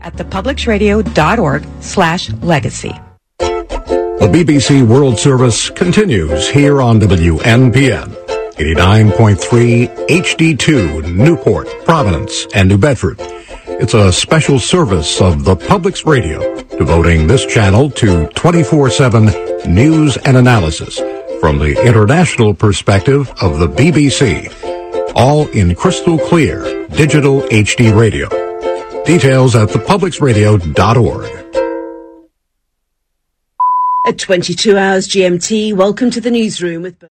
at thepublicsradio.org/legacy. The BBC World Service continues here on WNPN, 89.3 HD2, Newport, Providence, and New Bedford. It's a special service of the Public's Radio, devoting this channel to 24/7 news and analysis from the international perspective of the BBC, all in crystal clear digital HD radio. Details at thepublicsradio.org. At 22 hours GMT, welcome to the newsroom with